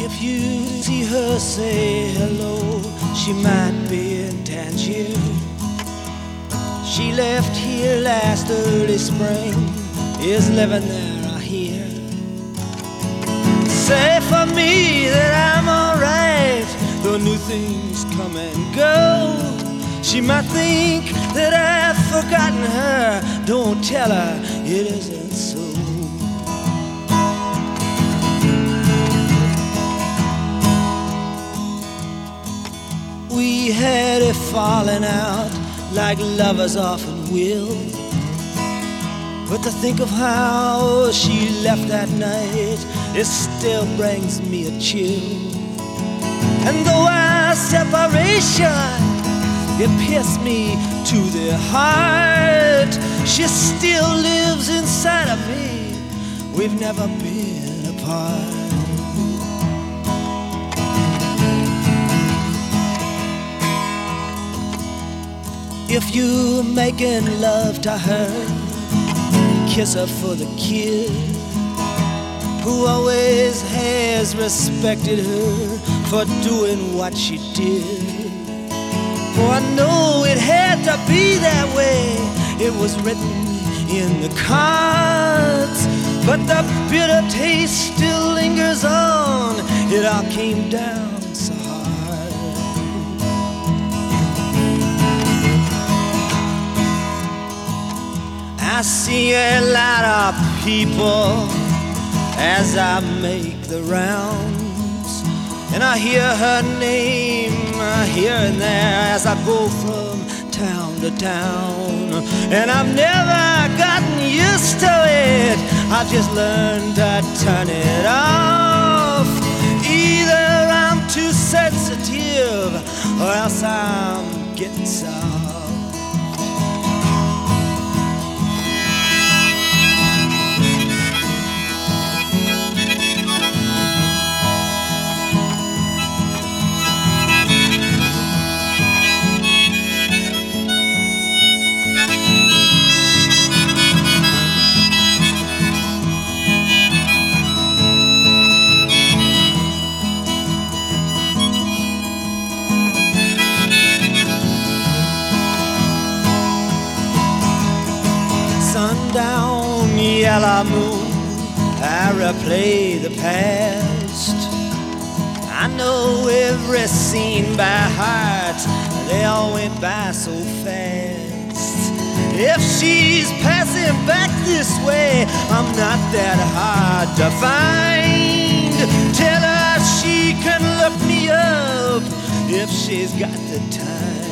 If you see her say hello, she might be in Tangier. She left here last early spring, is living there, I hear. Say for me that I'm alright, though new things come and go. She might think that I've forgotten her, don't tell her it isn't so. We had a falling out like lovers often will, but to think of how she left that night, it still brings me a chill. And though our separation, it pierced me to the heart, she still lives inside of me, we've never been apart. If you're making love to her, kiss her for the kid who always has respected her for doing what she did. For I know it had to be that way, it was written in the cards, but the bitter taste still lingers on, it all came down so hard. I see a lot of people as I make the rounds, and I hear her name here and there as I go from town to town. And I've never gotten used to it, I've just learned to turn it off. Either I'm too sensitive or else I'm getting soft. Sundown, yellow moon, I replay the past. I know every scene by heart, they all went by so fast. If she's passing back this way, I'm not that hard to find. Tell her she can look me up if she's got the time.